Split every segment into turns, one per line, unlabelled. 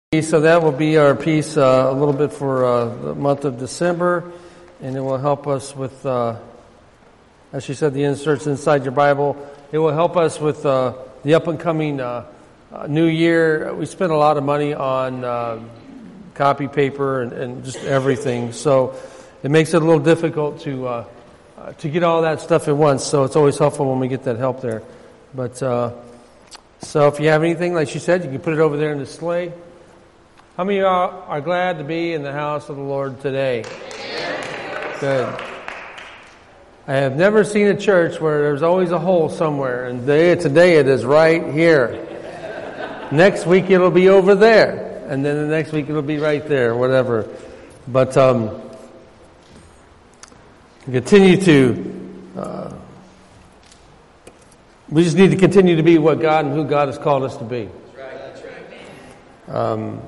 So that will be our piece a little bit for the month of December, and it will help us with, as she said, the inserts inside your Bible. It will help us with the up-and-coming new year. We spent a lot of money on copy paper and just everything, so it makes it a little difficult to get all that stuff at once, so it's always helpful when we get that help there. But so if you have anything, like she said, you can put it over there in the sleigh. How many of you are glad to be in the house of the Lord today? Good. I have never seen a church where there's always a hole somewhere, and today it is right here. Next week it'll be over there, and then the next week it'll be right there, whatever. But continue to. We just need to continue to be what God and who God has called us to be. That's right.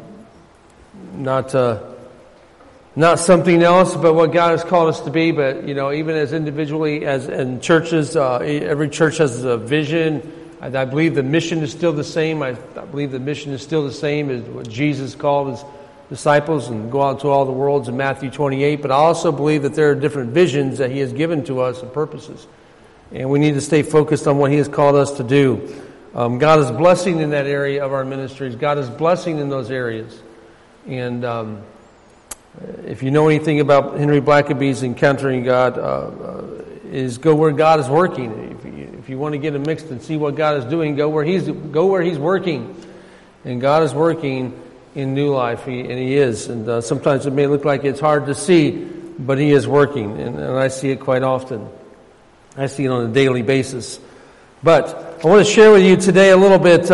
Not something else, but what God has called us to be. But even as individually, as in churches, every church has a vision. I believe the mission is still the same. I believe the mission is still the same as what Jesus called his disciples and go out to all the worlds in Matthew 28. But I also believe that there are different visions that He has given to us and purposes, and we need to stay focused on what He has called us to do. God is blessing in that area of our ministries. God is blessing in those areas. And if you know anything about Henry Blackaby's Encountering God, is go where God is working. If you want to get Him mixed and see what God is doing, go where He's working. And God is working in New Life, and He is. And sometimes it may look like it's hard to see, but He is working, and I see it quite often. I see it on a daily basis. But I want to share with you today a little bit.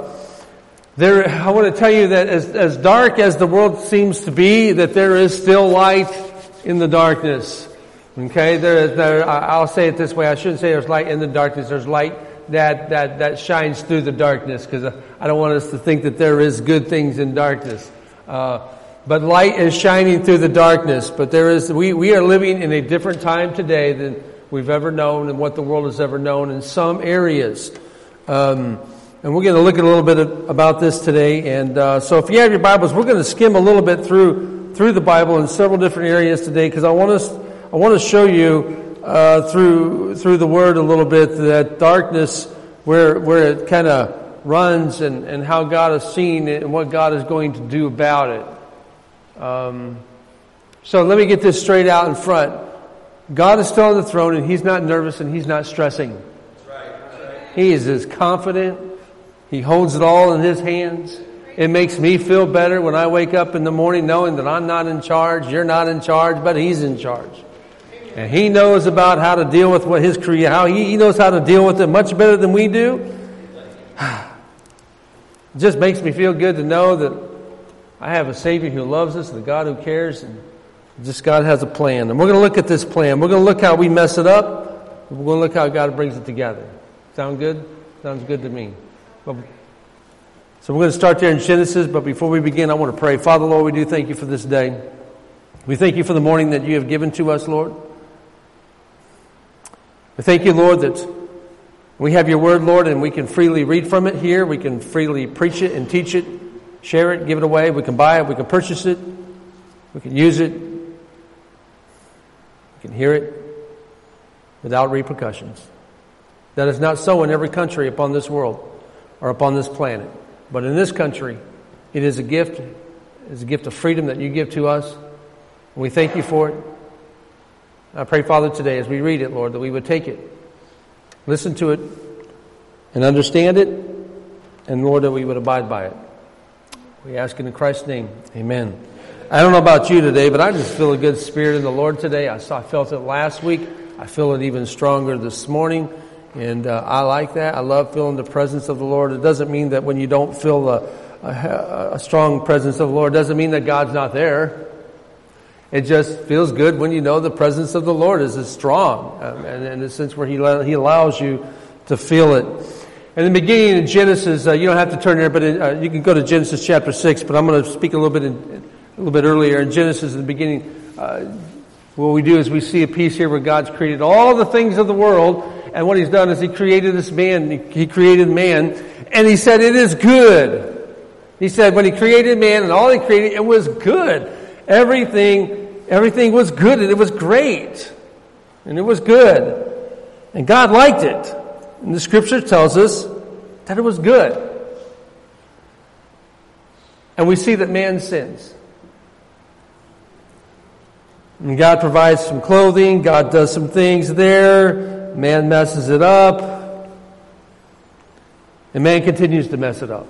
I want to tell you that as dark as the world seems to be, that there is still light in the darkness. Okay, I'll say it this way. I shouldn't say there's light in the darkness. There's light that shines through the darkness, because I don't want us to think that there is good things in darkness. But light is shining through the darkness. But we are living in a different time today than we've ever known and what the world has ever known in some areas. And we're going to look at a little bit about this today. And so if you have your Bibles, we're going to skim a little bit through the Bible in several different areas today, because I want to show you through the Word a little bit that darkness, where it kind of runs, and how God has seen it and what God is going to do about it. So let me get this straight out in front. God is still on the throne, and He's not nervous and He's not stressing. That's right. He is as confident. He holds it all in His hands. It makes me feel better when I wake up in the morning knowing that I'm not in charge, you're not in charge, but He's in charge. And He knows about how to deal with what He knows how to deal with it much better than we do. It just makes me feel good to know that I have a Savior who loves us, and a God who cares, and just God has a plan. And we're going to look at this plan. We're going to look how we mess it up. We're going to look how God brings it together. Sound good? Sounds good to me. So we're going to start there in Genesis, but before we begin, I want to pray. Father, Lord, we do thank You for this day. We thank You for the morning that You have given to us, Lord. We thank You, Lord, that we have Your Word, Lord, and we can freely read from it here. We can freely preach it and teach it, share it, give it away. We can buy it. We can purchase it. We can use it. We can hear it without repercussions. That is not so in every country upon this world or upon this planet. But in this country, it is a gift. It is a gift of freedom that You give to us. And we thank You for it. I pray, Father, today as we read it, Lord, that we would take it, listen to it, and understand it, and, Lord, that we would abide by it. We ask it in Christ's name. Amen. I don't know about you today, but I just feel a good spirit in the Lord today. I felt it last week. I feel it even stronger this morning. And I like that. I love feeling the presence of the Lord. It doesn't mean that when you don't feel a strong presence of the Lord, it doesn't mean that God's not there. It just feels good when you know the presence of the Lord is strong. And in the sense where He allows you to feel it. And in the beginning in Genesis, you don't have to turn there, but you can go to Genesis chapter 6. But I'm going to speak a little bit earlier. In Genesis, in the beginning, what we do is we see a piece here where God's created all the things of the world. And what He's done is He created this man. He created man. And He said, it is good. He said when he created man and all he created, it was good. Everything was good and it was great. And it was good. And God liked it. And the scripture tells us that it was good. And we see that man sins. And God provides some clothing. God does some things there. Man messes it up. And man continues to mess it up.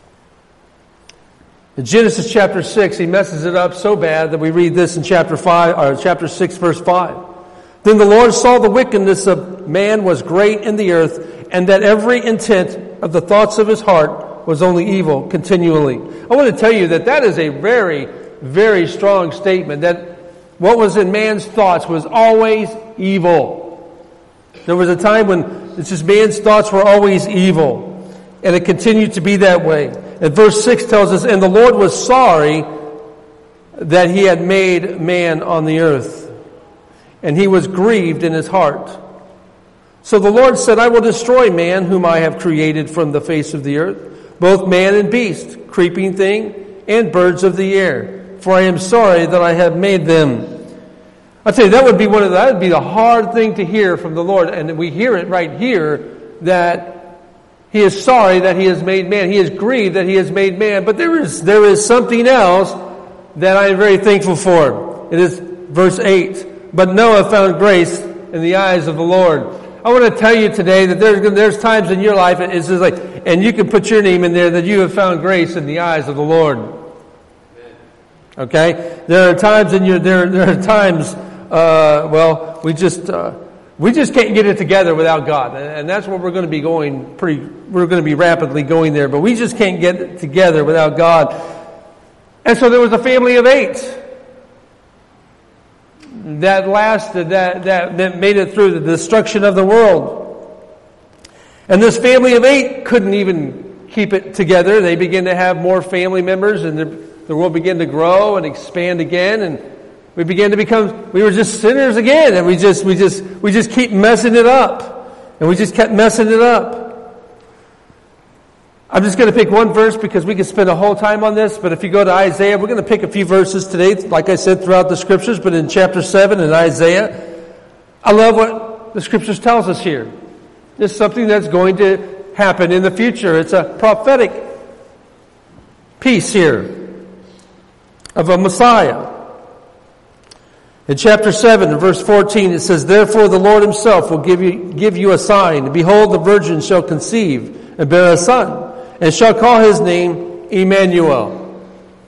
In Genesis chapter 6, he messes it up so bad that we read this in chapter 6, verse 5. Then the Lord saw the wickedness of man was great in the earth, and that every intent of the thoughts of his heart was only evil continually. I want to tell you that is a very, very strong statement, that what was in man's thoughts was always evil. There was a time when it's just man's thoughts were always evil, and it continued to be that way. And verse 6 tells us, and the Lord was sorry that he had made man on the earth, and he was grieved in his heart. So the Lord said, I will destroy man whom I have created from the face of the earth, both man and beast, creeping thing, and birds of the air. For I am sorry that I have made them. I tell you, that would be the hard thing to hear from the Lord. And we hear it right here, that he is sorry that he has made man. He is grieved that he has made man. But there is something else that I am very thankful for. It is verse 8. But Noah found grace in the eyes of the Lord. I want to tell you today that there's times in your life, it's just like, and you can put your name in there, that you have found grace in the eyes of the Lord. Okay? There are times we just can't get it together without God. And that's what we're going to be rapidly going there, but we just can't get it together without God. And so there was a family of 8 that lasted, that made it through the destruction of the world. And this family of 8 couldn't even keep it together. They began to have more family members, and the world began to grow and expand again, and we were just sinners again, and we just keep messing it up. And we just kept messing it up. I'm just going to pick one verse because we could spend a whole time on this, but if you go to Isaiah, we're going to pick a few verses today, like I said, throughout the scriptures, but in chapter 7 in Isaiah, I love what the scriptures tells us here. It's something that's going to happen in the future. It's a prophetic piece here of a Messiah. In chapter 7, in verse 14, it says, Therefore the Lord himself will give you a sign. Behold, the virgin shall conceive and bear a son, and shall call his name Emmanuel.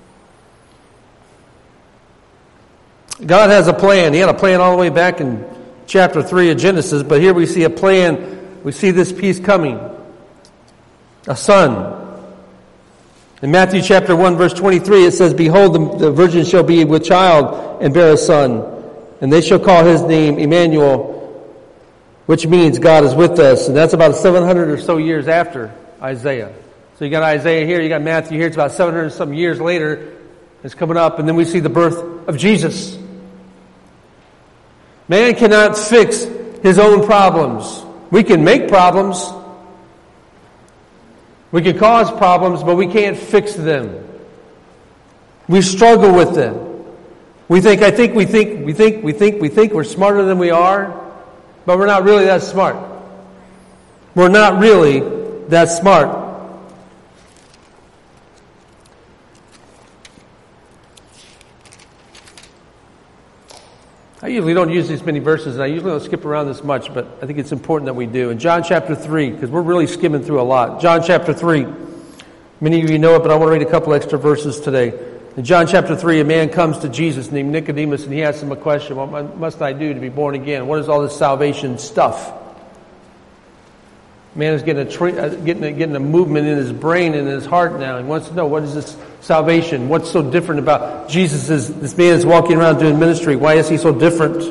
God has a plan. He had a plan all the way back in chapter 3 of Genesis, but here we see a plan. We see this piece coming. A son. In Matthew chapter 1 verse 23 it says, Behold, the virgin shall be with child and bear a son, and they shall call his name Emmanuel, which means God is with us. And that's about 700 or so years after Isaiah. So you got Isaiah here, you got Matthew here, it's about 700 and some years later. It's coming up, and then we see the birth of Jesus. Man cannot fix his own problems. We can make problems. We can cause problems, but we can't fix them. We struggle with them. We think we're smarter than we are, but we're not really that smart. We're not really that smart. I usually don't use these many verses, and I usually don't skip around this much, but I think it's important that we do. In John chapter 3, because we're really skimming through a lot. John chapter 3. Many of you know it, but I want to read a couple extra verses today. In John chapter 3, a man comes to Jesus named Nicodemus, and he asks him a question. What must I do to be born again? What is all this salvation stuff? Man is getting a movement in his brain and in his heart now. He wants to know, what is this salvation? What's so different about Jesus? This man is walking around doing ministry. Why is he so different?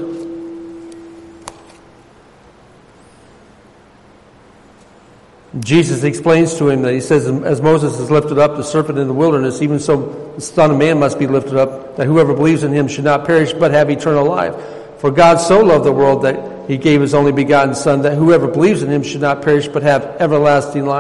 Jesus explains to him that he says, as Moses has lifted up the serpent in the wilderness, even so the Son of Man must be lifted up, that whoever believes in him should not perish but have eternal life. For God so loved the world that he gave his only begotten Son, that whoever believes in him should not perish but have everlasting life.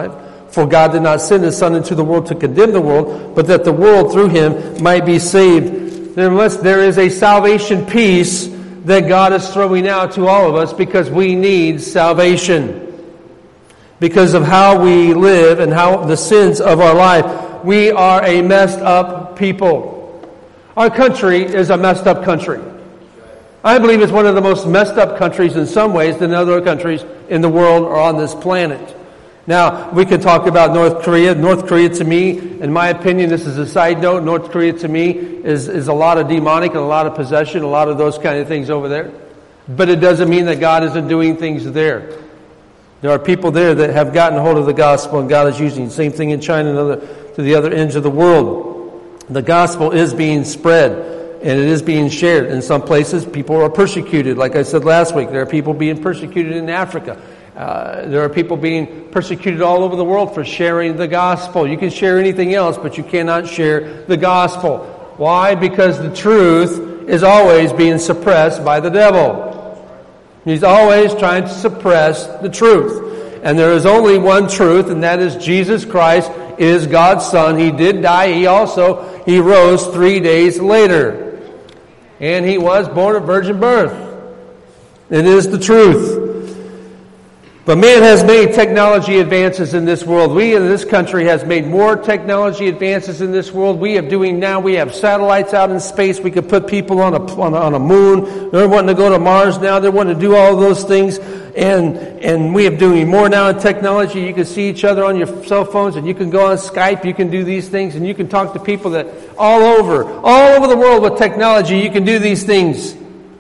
For God did not send His Son into the world to condemn the world, but that the world through Him might be saved. There is a salvation piece that God is throwing out to all of us because we need salvation. Because of how we live and how the sins of our life. We are a messed up people. Our country is a messed up country. I believe it's one of the most messed up countries in some ways than other countries in the world or on this planet. Now, we could talk about North Korea. North Korea, to me, in my opinion, this is a side note, North Korea, to me, is a lot of demonic and a lot of possession, a lot of those kind of things over there. But it doesn't mean that God isn't doing things there. There are people there that have gotten hold of the gospel, and God is using the same thing in China and to the other ends of the world. The gospel is being spread, and it is being shared. In some places, people are persecuted. Like I said last week, there are people being persecuted in Africa. There are people being persecuted all over the world for sharing the gospel. You can share anything else, but you cannot share the gospel. Why? Because the truth is always being suppressed by the devil. He's always trying to suppress the truth. And there is only one truth, and that is Jesus Christ is God's Son. He did die. He rose 3 days later. And He was born of virgin birth. It is the truth. But man has made technology advances in this world. We in this country has made more technology advances in this world. We have satellites out in space. We could put people on a moon. They're wanting to go to Mars now. They're wanting to do all of those things. And we are doing more now in technology. You can see each other on your cell phones, and you can go on Skype. You can do these things, and you can talk to people that all over the world with technology. You can do these things.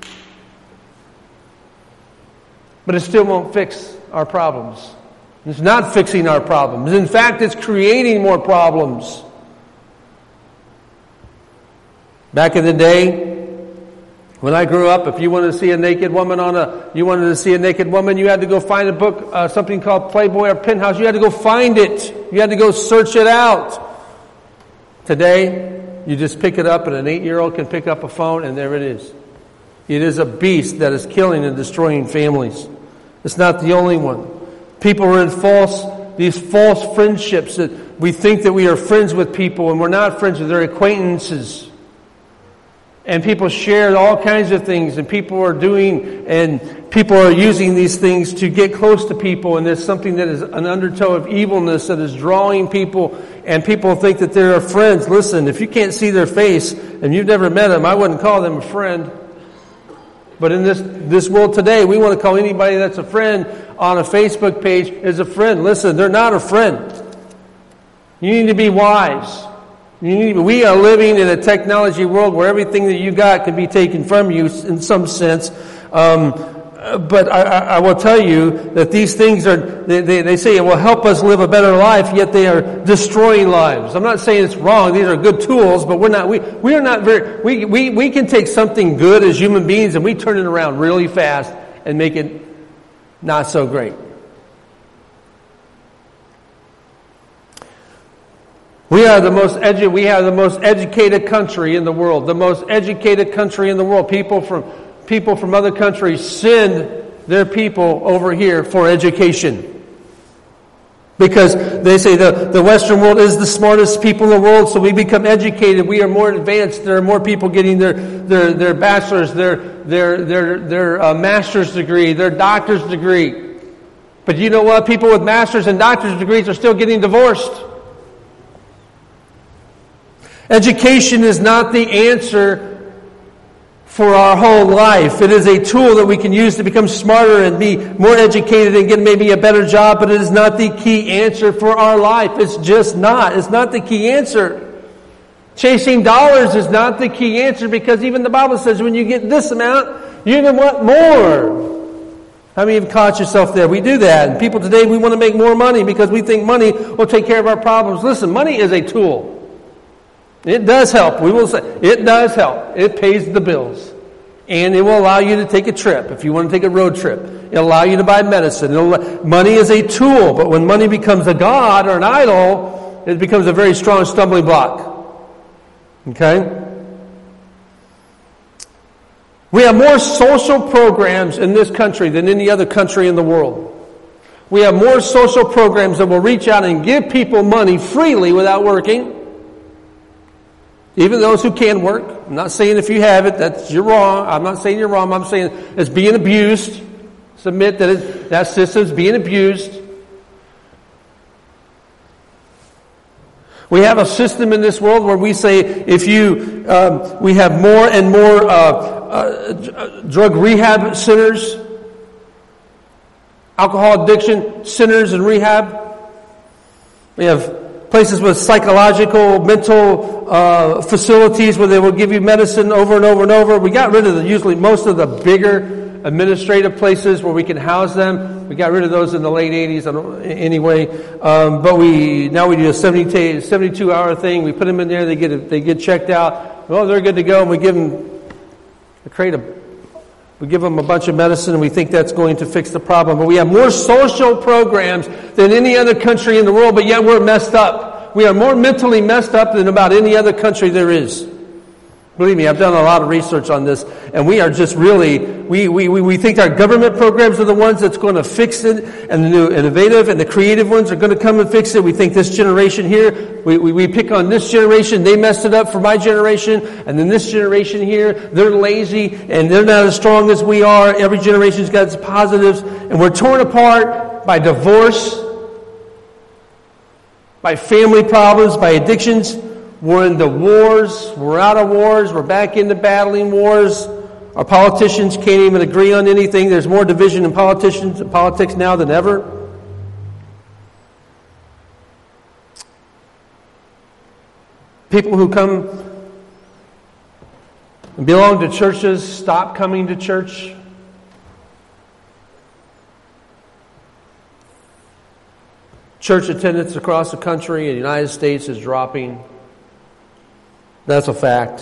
But it still won't fix our problems. It's not fixing our problems. In fact, it's creating more problems. Back in the day, when I grew up, if you wanted to see a naked woman you had to go find a book, something called Playboy or Penthouse. You had to go find it. You had to go search it out. Today, you just pick it up, and an 8-year-old can pick up a phone, and there it is. It is a beast that is killing and destroying families. It's not the only one. People are in these false friendships that we think that we are friends with people, and we're not friends with their acquaintances. And people share all kinds of things, and people are using these things to get close to people, and there's something that is an undertow of evilness that is drawing people, and people think that they're friends. Listen, if you can't see their face and you've never met them, I wouldn't call them a friend. But in this world today, we want to call anybody that's a friend on a Facebook page as a friend. Listen, they're not a friend. You need to be wise. We are living in a technology world where everything that you got can be taken from you in some sense. But I will tell you that these things they say it will help us live a better life, yet they are destroying lives. I'm not saying it's wrong. These are good tools, but we can take something good as human beings and we turn it around really fast and make it not so great. We have the most educated country in the world. The most educated country in the world. People from other countries send their people over here for education. Because they say the Western world is the smartest people in the world, so we become educated. We are more advanced. There are more people getting their bachelor's, their master's degree, their doctor's degree. But you know what? People with master's and doctor's degrees are still getting divorced. Education is not the answer for our whole life. It is a tool that we can use to become smarter and be more educated and get maybe a better job, but it is not the key answer for our life. It's just not. It's not the key answer. Chasing dollars is not the key answer, because even the Bible says when you get this amount, you're going to want more. How many have caught yourself there? We do that. And people today, we want to make more money because we think money will take care of our problems. Listen, money is a tool. It does help. We will say it does help. It pays the bills. And it will allow you to take a trip if you want to take a road trip. It'll allow you to buy medicine. Money is a tool, but when money becomes a god or an idol, it becomes a very strong stumbling block. Okay? We have more social programs in this country than any other country in the world. We have more social programs that will reach out and give people money freely without working. Even those who can work. I'm not saying if you have it, you're wrong. I'm not saying you're wrong. I'm saying it's being abused. Submit that that system's being abused. We have a system in this world where we say we have more and more drug rehab centers, alcohol addiction centers and rehab. We have places with psychological, mental facilities where they will give you medicine over and over and over. We got rid of usually most of the bigger administrative places where we can house them. We got rid of those in the late 80s anyway. But now we do a 72-hour thing. We put them in there. They get checked out. Well, they're good to go. And we give them a bunch of medicine, and we think that's going to fix the problem. But we have more social programs than any other country in the world, but yet we're messed up. We are more mentally messed up than about any other country there is. Believe me, I've done a lot of research on this, and we are just really, we think our government programs are the ones that's going to fix it, and the new innovative and the creative ones are going to come and fix it. We think this generation here, we pick on this generation, they messed it up for my generation, and then this generation here, they're lazy, and they're not as strong as we are. Every generation's got its positives, and we're torn apart by divorce, by family problems, by addictions. We're in the wars. We're out of wars. We're back into battling wars. Our politicians can't even agree on anything. There's more division in politics now than ever. People who come and belong to churches stop coming to church. Church attendance across the country in the United States is dropping. That's a fact.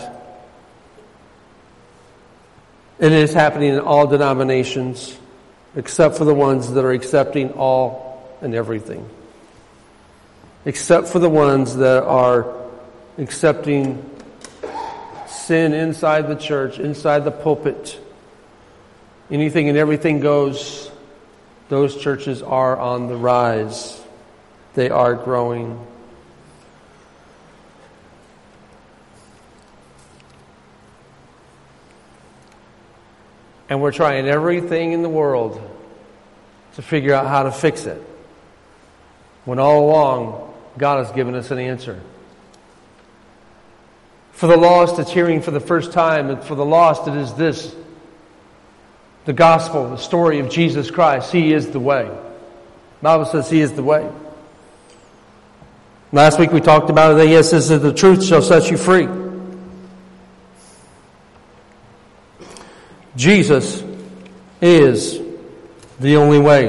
It is happening in all denominations, except for the ones that are accepting all and everything. Except for the ones that are accepting sin inside the church, inside the pulpit. Anything and everything goes. Those churches are on the rise. They are growing. And we're trying everything in the world to figure out how to fix it. When all along, God has given us an answer. For the lost, it's hearing for the first time. And for the lost, it is this. The gospel, the story of Jesus Christ. He is the way. The Bible says He is the way. Last week we talked about it. Yes, this is the truth shall set you free. Jesus is the only way.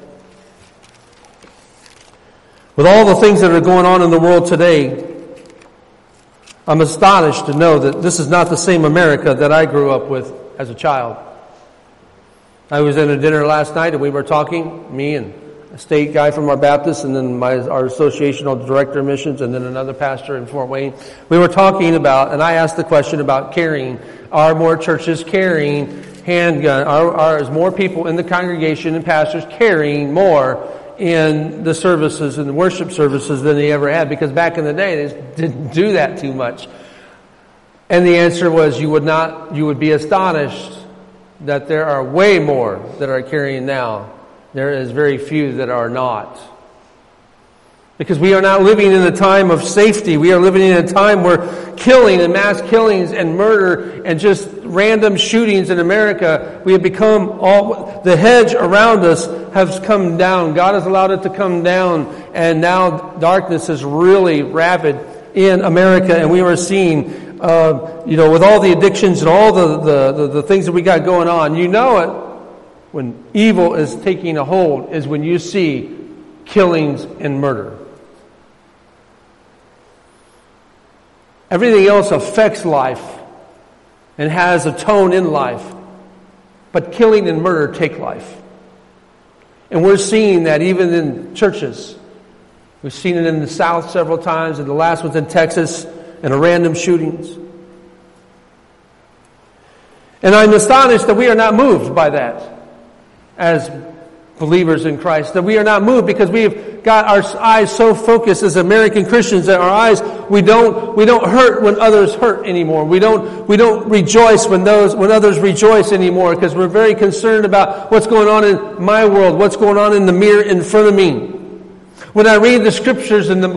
With all the things that are going on in the world today, I'm astonished to know that this is not the same America that I grew up with as a child. I was in a dinner last night and we were talking, me and a state guy from our Baptist and then our associational director of missions and then another pastor in Fort Wayne. We were talking about, and I asked the question about carrying. Are more churches carrying handgun? Are more people in the congregation and pastors carrying more in the services and the worship services than they ever had? Because back in the day, they didn't do that too much. And the answer was you would be astonished that there are way more that are carrying now. There is very few that are not. Because we are not living in a time of safety. We are living in a time where killing and mass killings and murder and just random shootings in America, we have become the hedge around us has come down. God has allowed it to come down, and now darkness is really rapid in America, and we are seeing, with all the addictions and all the things that we got going on, you know it when evil is taking a hold is when you see killings and murder. Everything else affects life and has a tone in life. But killing and murder take life. And we're seeing that even in churches. We've seen it in the South several times, and the last one's in Texas, and a random shootings. And I'm astonished that we are not moved by that as believers in Christ, that we are not moved because we've got our eyes so focused as American Christians that our eyes, we don't hurt when others hurt anymore. We don't rejoice when others rejoice anymore, because we're very concerned about what's going on in my world, what's going on in the mirror in front of me. When I read the scriptures and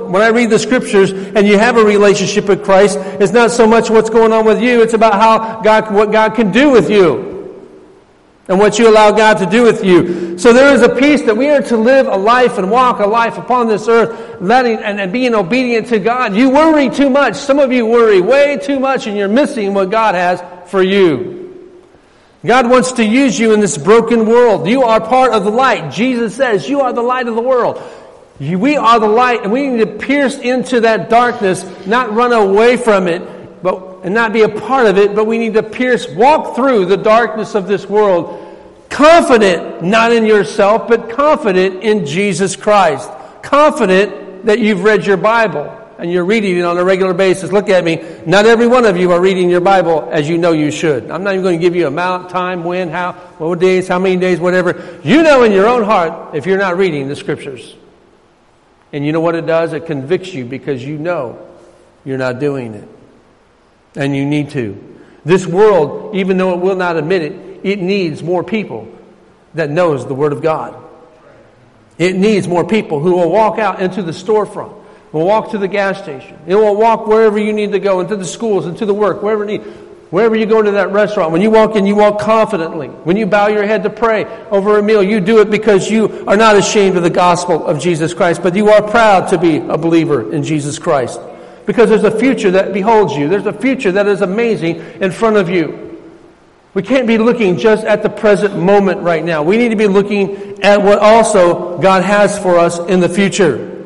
you have a relationship with Christ, it's not so much what's going on with you, it's about what God can do with you. And what you allow God to do with you. So there is a peace that we are to live a life and walk a life upon this earth, and being obedient to God. You worry too much. Some of you worry way too much, and you're missing what God has for you. God wants to use you in this broken world. You are part of the light. Jesus says you are the light of the world. We are the light, and we need to pierce into that darkness, not run away from it, and not be a part of it, but we need to walk through the darkness of this world, confident, not in yourself, but confident in Jesus Christ. Confident that you've read your Bible and you're reading it on a regular basis. Look at me. Not every one of you are reading your Bible as you know you should. I'm not even going to give you amount, time, when, how, what days, how many days, whatever. You know in your own heart if you're not reading the Scriptures. And you know what it does? It convicts you because you know you're not doing it. And you need to. This world, even though it will not admit it, it needs more people that knows the Word of God. It needs more people who will walk out into the storefront, will walk to the gas station. It will walk wherever you need to go, into the schools, into the work, wherever you go to that restaurant. When you walk in, you walk confidently. When you bow your head to pray over a meal, you do it because you are not ashamed of the gospel of Jesus Christ, but you are proud to be a believer in Jesus Christ. Because there's a future that beholds you. There's a future that is amazing in front of you. We can't be looking just at the present moment right now. We need to be looking at what also God has for us in the future.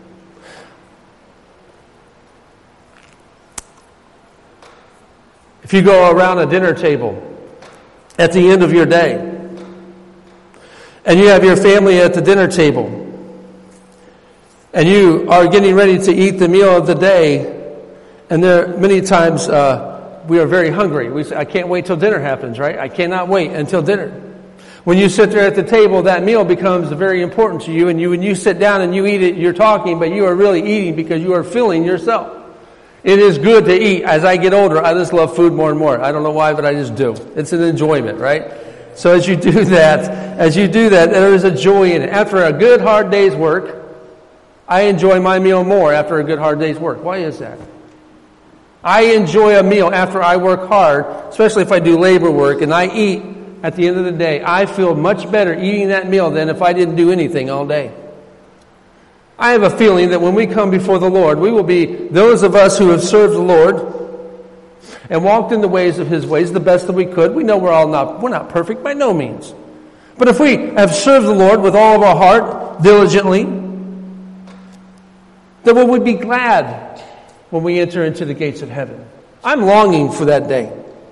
If you go around a dinner table at the end of your day, and you have your family at the dinner table, and you are getting ready to eat the meal of the day, and there many times we are very hungry. We say, I can't wait till dinner happens, right? I cannot wait until dinner. When you sit there at the table, that meal becomes very important to you, and when you sit down and you eat it, you're talking, but you are really eating because you are filling yourself. It is good to eat. As I get older, I just love food more and more. I don't know why, but I just do. It's an enjoyment, right? So as you do that, there is a joy in it. After a good, hard day's work, I enjoy my meal more after a good, hard day's work. Why is that? I enjoy a meal after I work hard, especially if I do labor work, and I eat at the end of the day. I feel much better eating that meal than if I didn't do anything all day. I have a feeling that when we come before the Lord, we will be those of us who have served the Lord and walked in the ways of His ways the best that we could. We know we're not perfect by no means. But if we have served the Lord with all of our heart, diligently, then we would be glad when we enter into the gates of heaven. I'm longing for that day.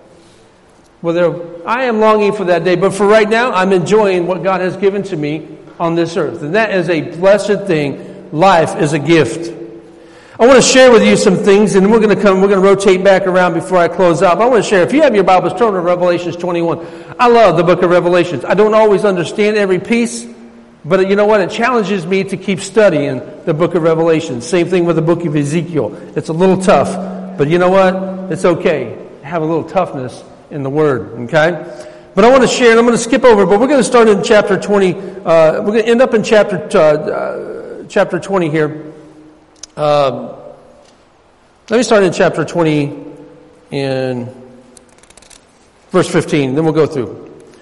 I am longing for that day, but for right now, I'm enjoying what God has given to me on this earth. And that is a blessed thing. Life is a gift. I want to share with you some things, and we're going to rotate back around before I close out. But I want to share, if you have your Bibles, turn to Revelations 21. I love the book of Revelations. I don't always understand every piece, but you know what? It challenges me to keep studying the book of Revelation. Same thing with the book of Ezekiel. It's a little tough, but you know what? It's okay to have a little toughness in the Word, okay? But I want to share, and I'm going to skip over, but we're going to start in chapter 20. We're going to end up in chapter 20 here. Let me start in chapter 20 in verse 15, then we'll go through.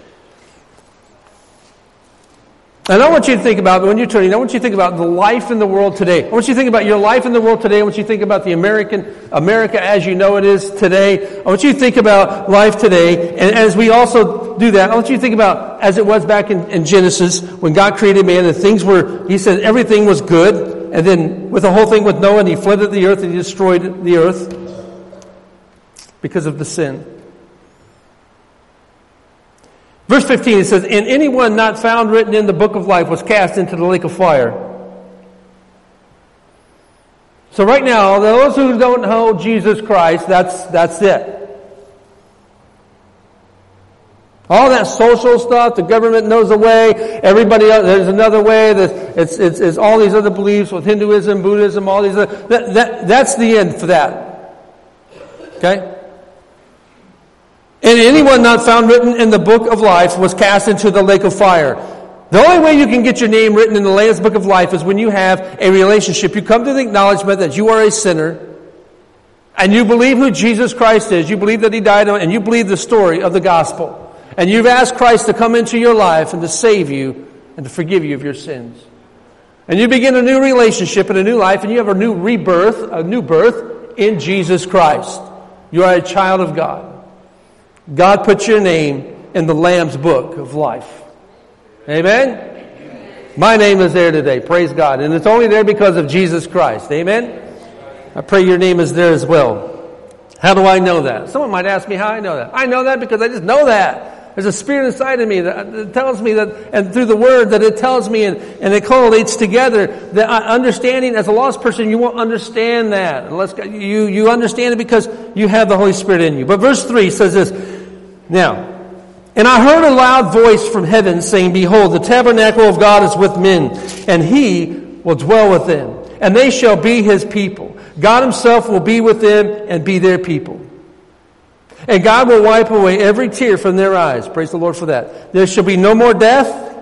And I want you to think about, when you're turning, I want you to think about the life in the world today. I want you to think about your life in the world today. I want you to think about the America as you know it is today. I want you to think about life today. And as we also do that, I want you to think about as it was back in Genesis, when God created man and He said everything was good. And then with the whole thing with Noah, and he flooded the earth and he destroyed the earth because of the sin. Verse 15, it says, and anyone not found written in the book of life was cast into the lake of fire. So right now, those who don't know Jesus Christ, that's it. All that social stuff, the government knows a way, everybody else, there's another way, it's all these other beliefs with Hinduism, Buddhism, all these other, that's the end for that. Okay? And anyone not found written in the book of life was cast into the lake of fire. The only way you can get your name written in the Lamb's book of life is when you have a relationship. You come to the acknowledgement that you are a sinner, and you believe who Jesus Christ is. You believe that He died, and you believe the story of the gospel. And you've asked Christ to come into your life and to save you and to forgive you of your sins. And you begin a new relationship and a new life, and you have a new rebirth, a new birth in Jesus Christ. You are a child of God. God put your name in the Lamb's book of life. Amen? My name is there today. Praise God. And it's only there because of Jesus Christ. Amen? I pray your name is there as well. How do I know that? Someone might ask me how I know that. I know that because I just know that. There's a spirit inside of me that tells me that, and through the Word that it tells me, and it correlates together. That understanding, as a lost person, you won't understand that unless you understand it because you have the Holy Spirit in you. But verse 3 says this, now, and I heard a loud voice from heaven saying, behold, the tabernacle of God is with men, and He will dwell with them, and they shall be His people. God Himself will be with them and be their people. And God will wipe away every tear from their eyes. Praise the Lord for that. There shall be no more death,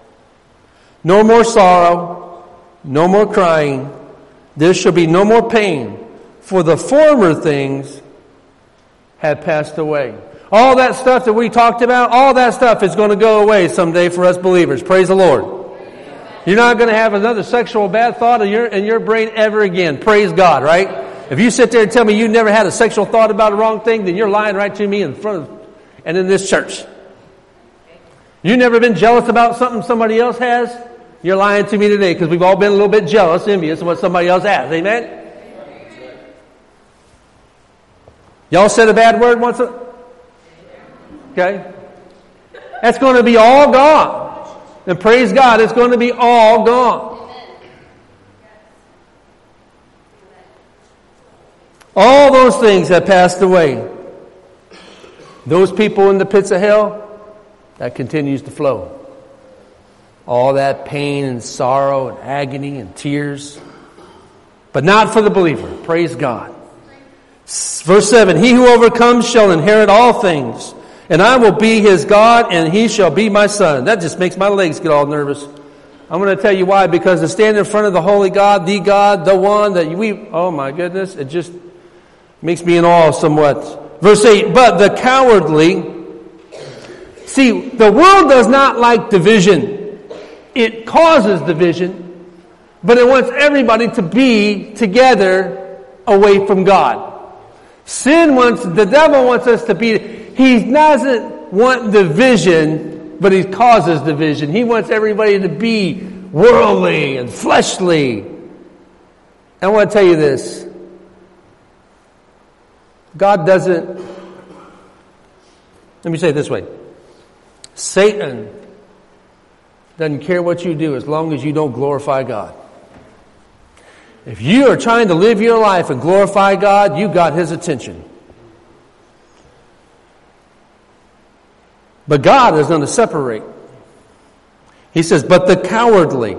no more sorrow, no more crying. There shall be no more pain, for the former things have passed away. All that stuff that we talked about, all that stuff is going to go away someday for us believers. Praise the Lord. You're not going to have another sexual bad thought in your brain ever again. Praise God, right? If you sit there and tell me you never had a sexual thought about a wrong thing, then you're lying right to me in front of and in this church. You never been jealous about something somebody else has? You're lying to me today because we've all been a little bit jealous, envious of what somebody else has. Amen? Y'all said a bad word once? Okay? That's going to be all gone. And praise God, it's going to be all gone. All those things have passed away. Those people in the pits of hell, that continues to flow. All that pain and sorrow and agony and tears. But not for the believer. Praise God. Verse 7, he who overcomes shall inherit all things, and I will be his God, and he shall be my son. That just makes my legs get all nervous. I'm going to tell you why. Because to stand in front of the holy God, the one that oh my goodness, it just makes me in awe somewhat. Verse 8, but the cowardly, see, the world does not like division. It causes division, but it wants everybody to be together away from God. The devil wants us to be, he doesn't want division, but he causes division. He wants everybody to be worldly and fleshly. I want to tell you this. God doesn't, let me say it this way. Satan doesn't care what you do as long as you don't glorify God. If you are trying to live your life and glorify God, you got his attention. But God is going to separate. He says, but the cowardly,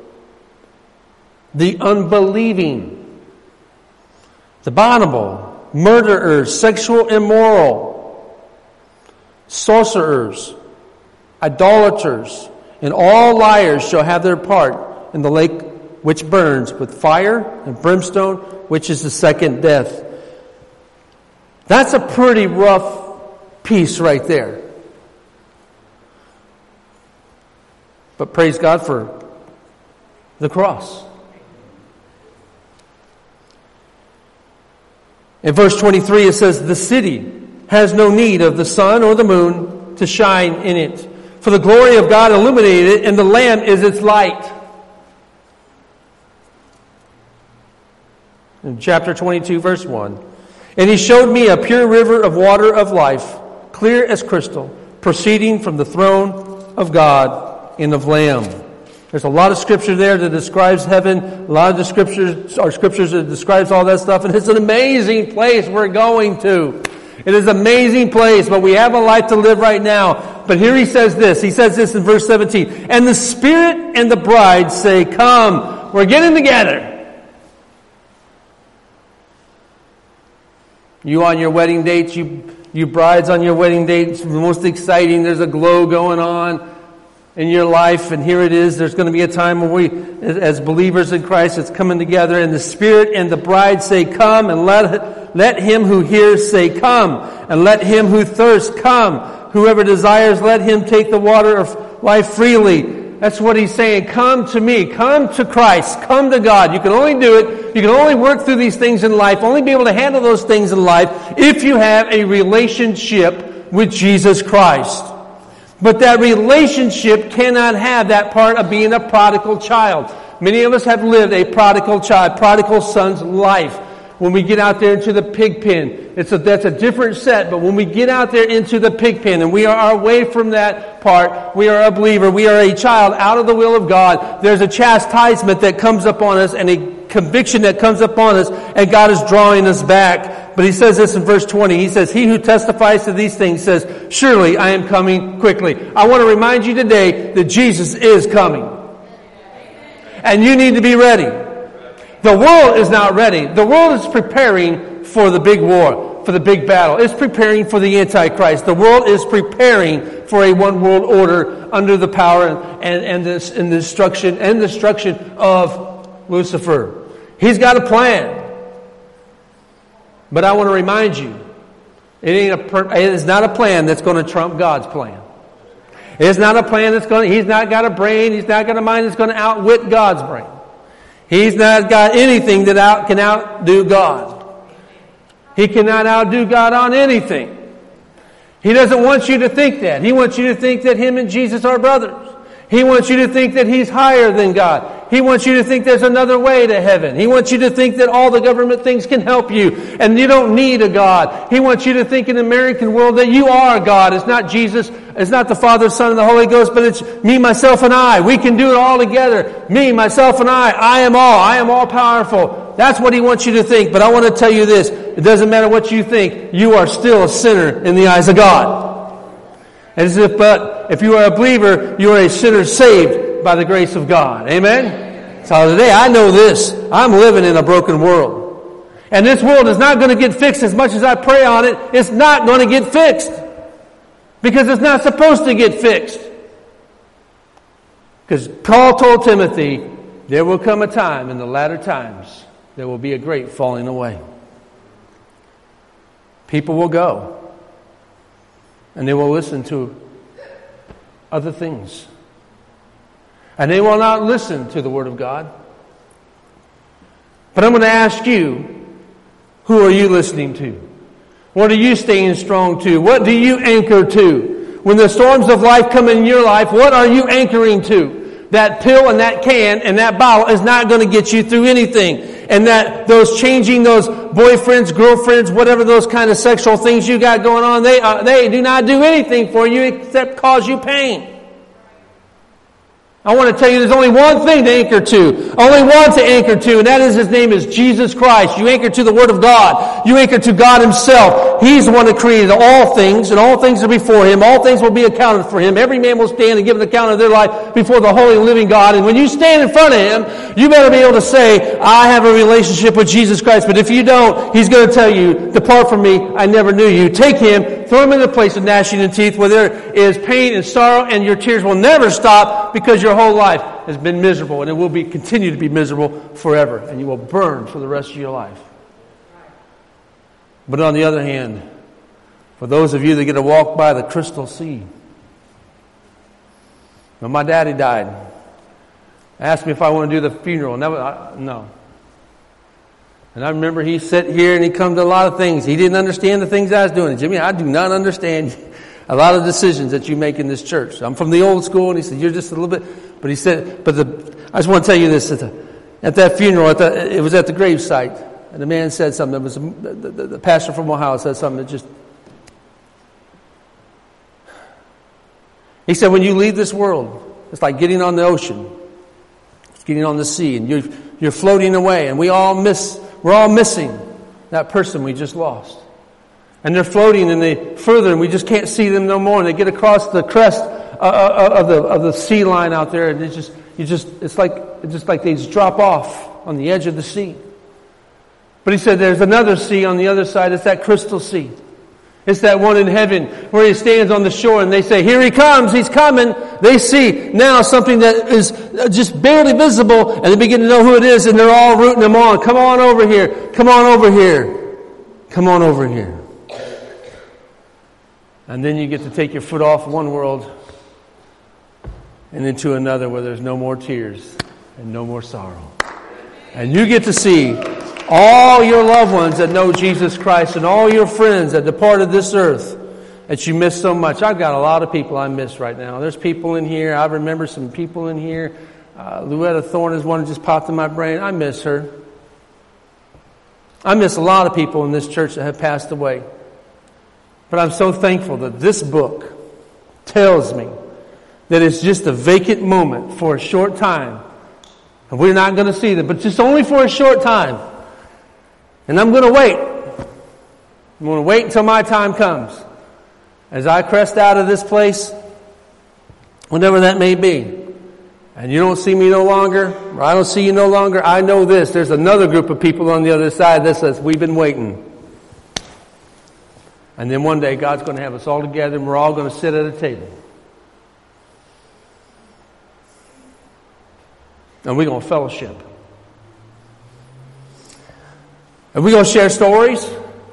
the unbelieving, the abominable, murderers, sexual immoral, sorcerers, idolaters, and all liars shall have their part in the lake which burns with fire and brimstone, which is the second death. That's a pretty rough piece right there. But praise God for the cross. In verse 23 it says, the city has no need of the sun or the moon to shine in it, for the glory of God illuminated it, and the Lamb is its light. In chapter 22, verse 1. And he showed me a pure river of water of life, clear as crystal, proceeding from the throne of God and of Lamb. There's a lot of scripture there that describes heaven. A lot of the scriptures are scriptures that describes all that stuff. And it's an amazing place we're going to. It is an amazing place, but we have a life to live right now. But here he says this. He says this in verse 17. And the Spirit and the bride say, come. We're getting together. You on your wedding dates, you brides on your wedding dates, the most exciting. There's a glow going on in your life, and here it is. There's going to be a time when we, as believers in Christ, it's coming together, and the Spirit and the bride say, come, and let him who hears say, come, and let him who thirsts come. Whoever desires, let him take the water of life freely. That's what he's saying. Come to me. Come to Christ. Come to God. You can only do it. You can only work through these things in life, only be able to handle those things in life if you have a relationship with Jesus Christ. But that relationship cannot have that part of being a prodigal child. Many of us have lived a prodigal child, prodigal son's life. When we get out there into the pig pen, that's a different set. But when we get out there into the pig pen and we are away from that part, we are a believer, we are a child out of the will of God. There's a chastisement that comes upon us and a conviction that comes upon us, and God is drawing us back. But he says this in verse 20. He says, he who testifies to these things says, surely I am coming quickly. I want to remind you today that Jesus is coming. And you need to be ready. The world is not ready. The world is preparing for the big war, for the big battle. It's preparing for the Antichrist. The world is preparing for a one world order under the power and the destruction of Lucifer. He's got a plan. But I want to remind you, it is not a plan that's going to trump God's plan. It's not a plan he's not got a brain, he's not got a mind that's going to outwit God's brain. He's not got anything that can outdo God. He cannot outdo God on anything. He doesn't want you to think that. He wants you to think that him and Jesus are brothers. He wants you to think that he's higher than God. He wants you to think there's another way to heaven. He wants you to think that all the government things can help you and you don't need a God. He wants you to think in the American world that you are God. It's not Jesus, it's not the Father, Son, and the Holy Ghost, but it's me, myself, and I. We can do it all together. Me, myself, and I am all. I am all powerful. That's what he wants you to think. But I want to tell you this. It doesn't matter what you think. You are still a sinner in the eyes of God. But if you are a believer, you are a sinner saved by the grace of God. Amen? So today I know this. I'm living in a broken world. And this world is not going to get fixed as much as I pray on it. It's not going to get fixed. Because it's not supposed to get fixed. Because Paul told Timothy, there will come a time in the latter times, there will be a great falling away. People will go. And they will listen to other things. And they will not listen to the Word of God. But I'm going to ask you, who are you listening to? What are you staying strong to? What do you anchor to? When the storms of life come in your life, what are you anchoring to? That pill and that can and that bottle is not going to get you through anything. And that those boyfriends, girlfriends, whatever those kind of sexual things you got going on, they do not do anything for you except cause you pain. I want to tell you there's only one thing to anchor to. Only one to anchor to, and that is his name is Jesus Christ. You anchor to the Word of God. You anchor to God himself. He's the one that created all things, and all things are before him. All things will be accounted for him. Every man will stand and give an account of their life before the holy and living God. And when you stand in front of him, you better be able to say, I have a relationship with Jesus Christ. But if you don't, he's going to tell you, depart from me, I never knew you. Take him, throw him in the place of gnashing of teeth where there is pain and sorrow, and your tears will never stop because your whole life has been miserable, and it will continue to be miserable forever, and you will burn for the rest of your life. But on the other hand, for those of you that get to walk by the crystal sea, when my daddy died, asked me if I want to do the funeral. No. And I remember he sat here and he come to a lot of things. He didn't understand the things I was doing. Jimmy, I do not understand a lot of decisions that you make in this church. I'm from the old school, and he said, you're just a little bit... But he said, I just want to tell you this. At that funeral, it was at the gravesite, and the man said something. It was the pastor from Ohio said something that just... He said, when you leave this world, it's like getting on the ocean. It's getting on the sea, and you're floating away, and we're all missing that person we just lost. And they're floating and they further and we just can't see them no more. And they get across the crest of the sea line out there and it's like they just drop off on the edge of the sea. But he said there's another sea on the other side. It's that crystal sea. It's that one in heaven where he stands on the shore and they say, here he comes, he's coming. They see now something that is just barely visible and they begin to know who it is and they're all rooting him on. Come on over here. Come on over here. Come on over here. And then you get to take your foot off one world and into another where there's no more tears and no more sorrow. And you get to see all your loved ones that know Jesus Christ and all your friends that departed this earth that you miss so much. I've got a lot of people I miss right now. There's people in here. I remember some people in here. Louetta Thorne is one that just popped in my brain. I miss her. I miss a lot of people in this church that have passed away. But I'm so thankful that this book tells me that it's just a vacant moment for a short time. And we're not going to see them, but just only for a short time. And I'm going to wait. I'm going to wait until my time comes. As I crest out of this place, whatever that may be, and you don't see me no longer, or I don't see you no longer, I know this. There's another group of people on the other side that says, we've been waiting. And then one day God's going to have us all together and we're all going to sit at a table. And we're going to fellowship. And we're going to share stories.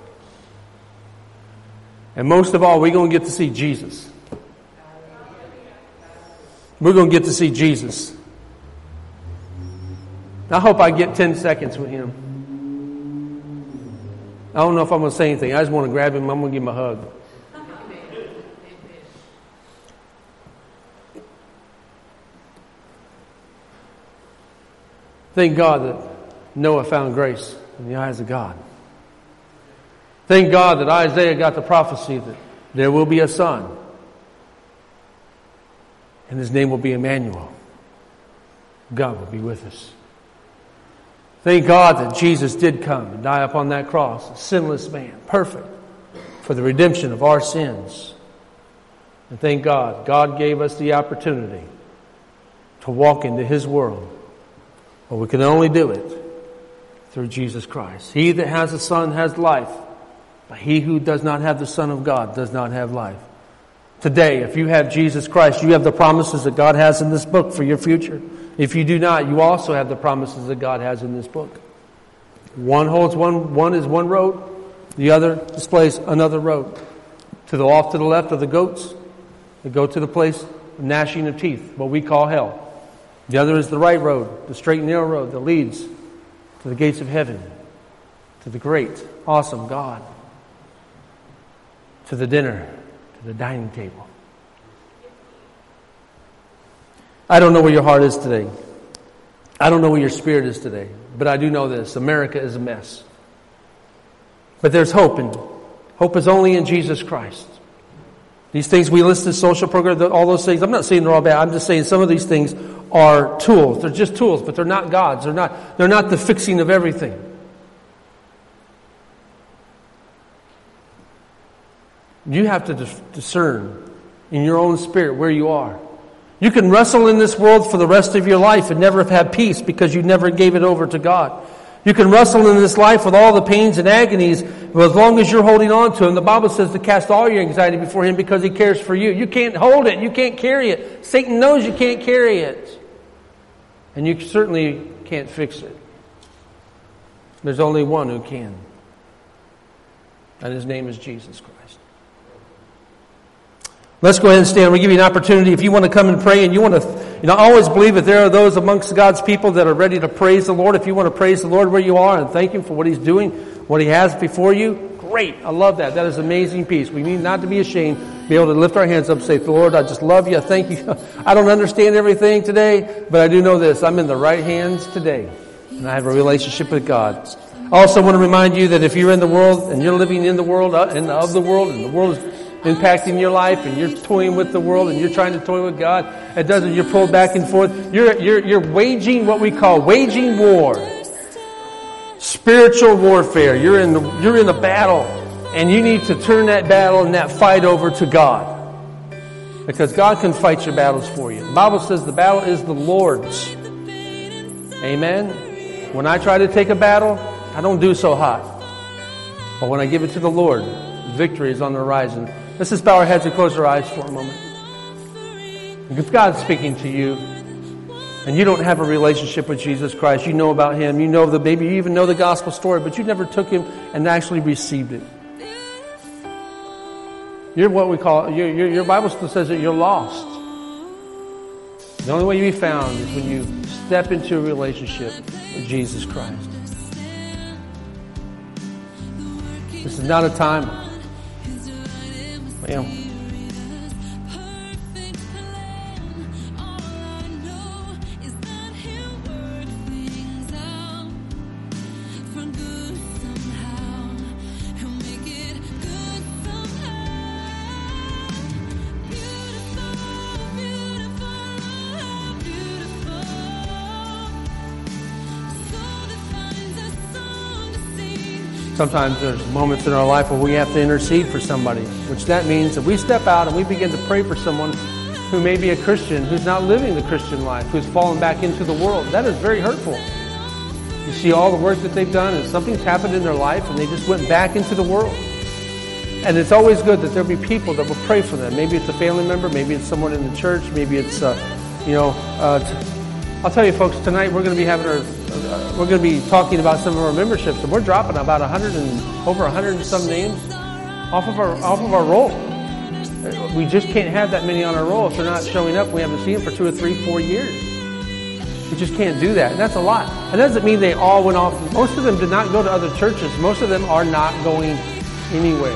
And most of all, we're going to get to see Jesus. We're going to get to see Jesus. I hope I get 10 seconds with him. I don't know if I'm going to say anything. I just want to grab him. I'm going to give him a hug. Thank God that Noah found grace in the eyes of God. Thank God that Isaiah got the prophecy that there will be a son. And his name will be Emmanuel. God will be with us. Thank God that Jesus did come and die upon that cross, a sinless man, perfect, for the redemption of our sins. And thank God, God gave us the opportunity to walk into his world. But we can only do it through Jesus Christ. He that has the Son has life, but he who does not have the Son of God does not have life. Today, if you have Jesus Christ, you have the promises that God has in this book for your future. If you do not, you also have the promises that God has in this book. One is one road, the other displays another road. Off to the left are the goats that go to the place of gnashing of teeth, what we call hell. The other is the right road, the straight and narrow road that leads to the gates of heaven, to the great, awesome God, to the dinner, to the dining table. I don't know where your heart is today. I don't know where your spirit is today. But I do know this. America is a mess. But there's hope, and hope is only in Jesus Christ. These things we listed, social program, all those things, I'm not saying they're all bad. I'm just saying some of these things are tools. They're just tools, but they're not gods. They're not the fixing of everything. You have to discern in your own spirit where you are. You can wrestle in this world for the rest of your life and never have had peace because you never gave it over to God. You can wrestle in this life with all the pains and agonies, but as long as you're holding on to him, the Bible says to cast all your anxiety before him because he cares for you. You can't hold it. You can't carry it. Satan knows you can't carry it. And you certainly can't fix it. There's only one who can. And his name is Jesus Christ. Let's go ahead and stand. We'll give you an opportunity. If you want to come and pray and you want to, I always believe that there are those amongst God's people that are ready to praise the Lord. If you want to praise the Lord where you are and thank him for what he's doing, what he has before you, great. I love that. That is amazing peace. We need not to be ashamed, be able to lift our hands up and say, Lord, I just love you. I thank you. I don't understand everything today, but I do know this. I'm in the right hands today, and I have a relationship with God. I also want to remind you that if you're in the world and you're living in the world and of the world, and the world is impacting your life, and you're toying with the world, and you're trying to toy with God, it doesn't. You're pulled back and forth. You're waging what we call waging war, spiritual warfare. You're in a battle, And you need to turn that battle and that fight over to God. Because God can fight your battles for you. The Bible says the battle is the Lord's. Amen? When I try to take a battle, I don't do so hot. But when I give it to the Lord, victory is on the horizon. Let's just bow our heads and close our eyes for a moment. If God's speaking to you, and you don't have a relationship with Jesus Christ, you know about Him, you know maybe you even know the gospel story, but you never took Him and actually received it. You're what we call, your Bible still says that you're lost. The only way you be found is when you step into a relationship with Jesus Christ. This is not a time. Sometimes there's moments in our life where we have to intercede for somebody, which that means that we step out and we begin to pray for someone who may be a Christian, who's not living the Christian life, who's fallen back into the world. That is very hurtful. You see all the work that they've done and something's happened in their life and they just went back into the world. And it's always good that there'll be people that will pray for them. Maybe it's a family member, maybe it's someone in the church, maybe it's, I'll tell you folks, tonight we're going to be talking about some of our memberships, and we're dropping about over 100 and some names off of our roll. We just can't have that many on our roll if they're not showing up. We haven't seen them for 2 or 3, 4 years. We just can't do that, and that's a lot. And that doesn't mean they all went off. Most of them did not go to other churches. Most of them are not going anywhere.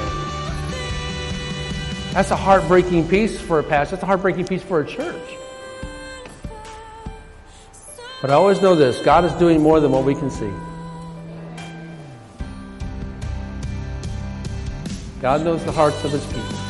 That's a heartbreaking piece for a pastor. That's a heartbreaking piece for a church. But I always know this, God is doing more than what we can see. God knows the hearts of His people.